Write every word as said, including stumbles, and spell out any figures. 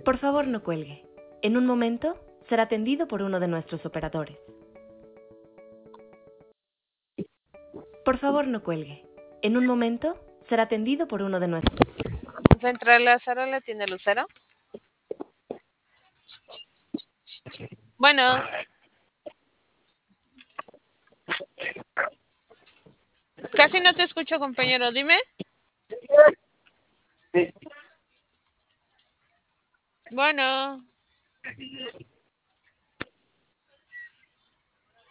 Por favor, no cuelgue. En un momento será atendido por uno de nuestros operadores. Por favor, no cuelgue. En un momento será atendido por uno de nuestros... Central Lázaro, ¿la tiene Lucero? Bueno. Casi no te escucho, compañero. Dime. Bueno.